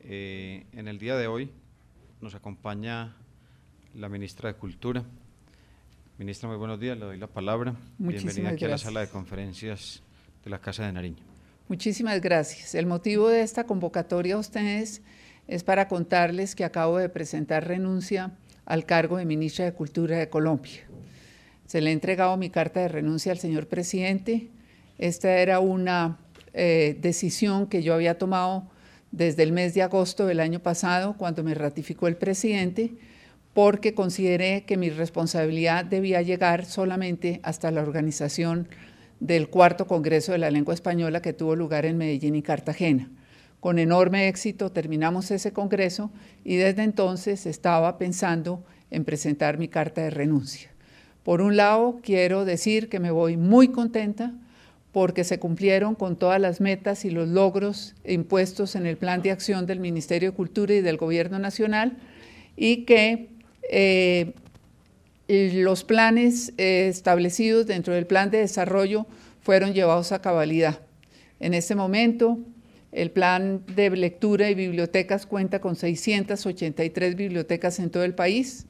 En el día de hoy nos acompaña la ministra de Cultura. Ministra, muy buenos días, le doy la palabra. Bienvenida aquí a la sala de conferencias de la Casa de Nariño. Muchísimas gracias. El motivo de esta convocatoria a ustedes es para contarles que acabo de presentar renuncia al cargo de ministra de Cultura de Colombia. Se le ha entregado mi carta de renuncia al señor presidente. Esta era una decisión que yo había tomado desde el mes de agosto del año pasado, cuando me ratificó el presidente, porque consideré que mi responsabilidad debía llegar solamente hasta la organización del cuarto Congreso de la Lengua Española que tuvo lugar en Medellín y Cartagena. Con enorme éxito terminamos ese congreso y desde entonces estaba pensando en presentar mi carta de renuncia. Por un lado, quiero decir que me voy muy contenta porque se cumplieron con todas las metas y los logros impuestos en el Plan de Acción del Ministerio de Cultura y del Gobierno Nacional y que los planes establecidos dentro del Plan de Desarrollo fueron llevados a cabalidad. En este momento, el Plan de Lectura y Bibliotecas cuenta con 683 bibliotecas en todo el país.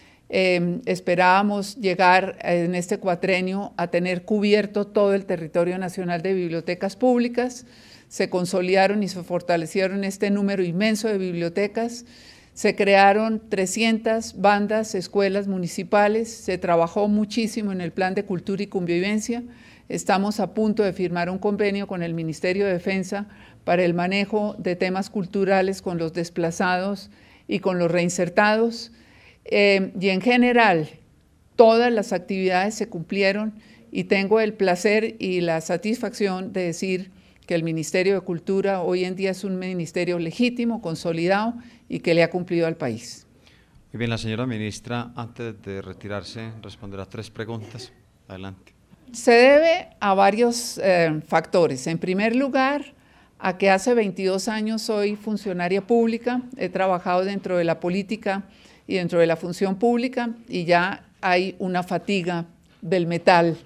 Esperábamos llegar en este cuatrenio a tener cubierto todo el territorio nacional de bibliotecas públicas. Se consolidaron y se fortalecieron este número inmenso de bibliotecas. Se crearon 300 bandas, escuelas municipales. Se trabajó muchísimo en el Plan de Cultura y Convivencia. Estamos a punto de firmar un convenio con el Ministerio de Defensa para el manejo de temas culturales con los desplazados y con los reinsertados. Y en general, todas las actividades se cumplieron y tengo el placer y la satisfacción de decir que el Ministerio de Cultura hoy en día es un ministerio legítimo, consolidado y que le ha cumplido al país. Muy bien, la señora ministra, antes de retirarse, responderá 3 preguntas. Adelante. Se debe a varios factores. En primer lugar, a que hace 22 años soy funcionaria pública, he trabajado dentro de la política y dentro de la función pública y ya hay una fatiga del metal.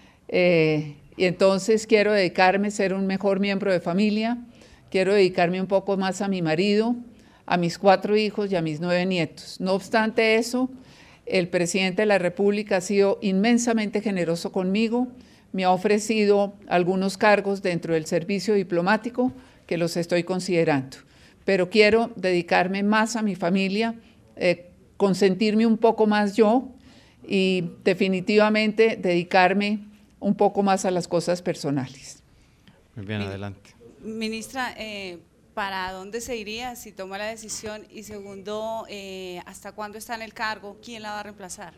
Y entonces quiero dedicarme a ser un mejor miembro de familia, quiero dedicarme un poco más a mi marido, a mis 4 hijos y a mis 9 nietos. No obstante eso, el presidente de la República ha sido inmensamente generoso conmigo, me ha ofrecido algunos cargos dentro del servicio diplomático que los estoy considerando, pero quiero dedicarme más a mi familia, consentirme un poco más yo y definitivamente dedicarme un poco más a las cosas personales. Muy bien, adelante. Ministra, ¿para dónde se iría si toma la decisión? Y segundo, ¿hasta cuándo está en el cargo? ¿Quién la va a reemplazar?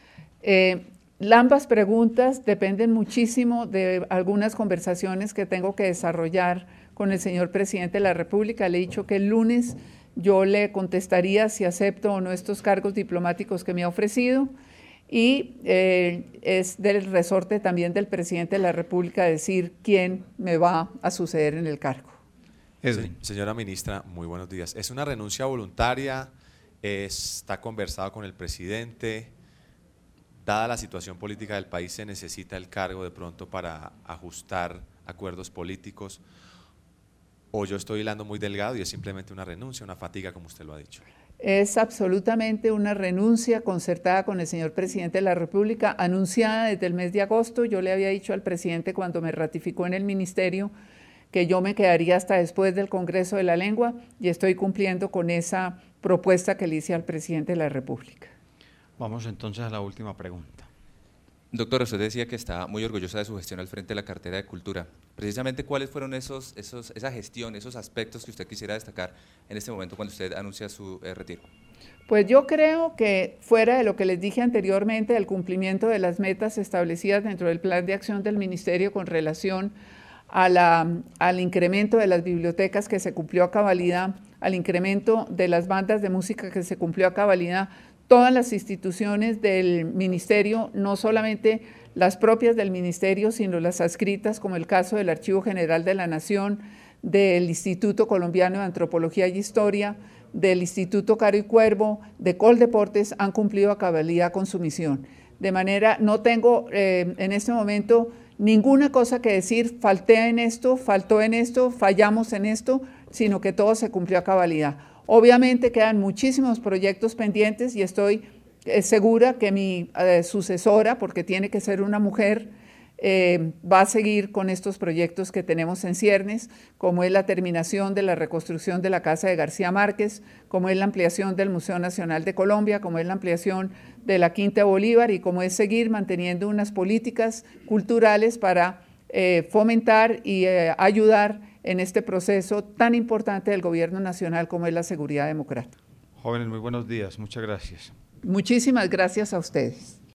Ambas preguntas dependen muchísimo de algunas conversaciones que tengo que desarrollar con el señor presidente de la República. Le he dicho que el lunes yo le contestaría si acepto o no estos cargos diplomáticos que me ha ofrecido y es del resorte también del presidente de la República decir quién me va a suceder en el cargo. Señora ministra, muy buenos días. ¿Es una renuncia voluntaria? ¿Está conversado con el presidente? Dada la situación política del país, ¿se necesita el cargo de pronto para ajustar acuerdos políticos? ¿O yo estoy hilando muy delgado y es simplemente una renuncia, una fatiga, como usted lo ha dicho? Es absolutamente una renuncia concertada con el señor presidente de la República, anunciada desde el mes de agosto. Yo le había dicho al presidente cuando me ratificó en el ministerio que yo me quedaría hasta después del Congreso de la Lengua y estoy cumpliendo con esa propuesta que le hice al presidente de la República. Vamos entonces a la última pregunta. Doctora, usted decía que está muy orgullosa de su gestión al frente de la cartera de Cultura. Precisamente, ¿cuáles fueron esa gestión, esos aspectos que usted quisiera destacar en este momento cuando usted anuncia su retiro? Pues yo creo que fuera de lo que les dije anteriormente, el cumplimiento de las metas establecidas dentro del Plan de Acción del Ministerio con relación al incremento de las bibliotecas que se cumplió a cabalidad, al incremento de las bandas de música que se cumplió a cabalidad, todas las instituciones del ministerio, no solamente las propias del ministerio, sino las adscritas, como el caso del Archivo General de la Nación, del Instituto Colombiano de Antropología y Historia, del Instituto Caro y Cuervo, de Coldeportes, han cumplido a cabalidad con su misión. De manera, no tengo en este momento ninguna cosa que decir, falté en esto, faltó en esto, fallamos en esto, sino que todo se cumplió a cabalidad. Obviamente quedan muchísimos proyectos pendientes y estoy segura que mi sucesora, porque tiene que ser una mujer, va a seguir con estos proyectos que tenemos en ciernes, como es la terminación de la reconstrucción de la Casa de García Márquez, como es la ampliación del Museo Nacional de Colombia, como es la ampliación de la Quinta de Bolívar y como es seguir manteniendo unas políticas culturales para fomentar y ayudar en este proceso tan importante del gobierno nacional como es la seguridad democrática. Jóvenes, muy buenos días. Muchas gracias. Muchísimas gracias a ustedes.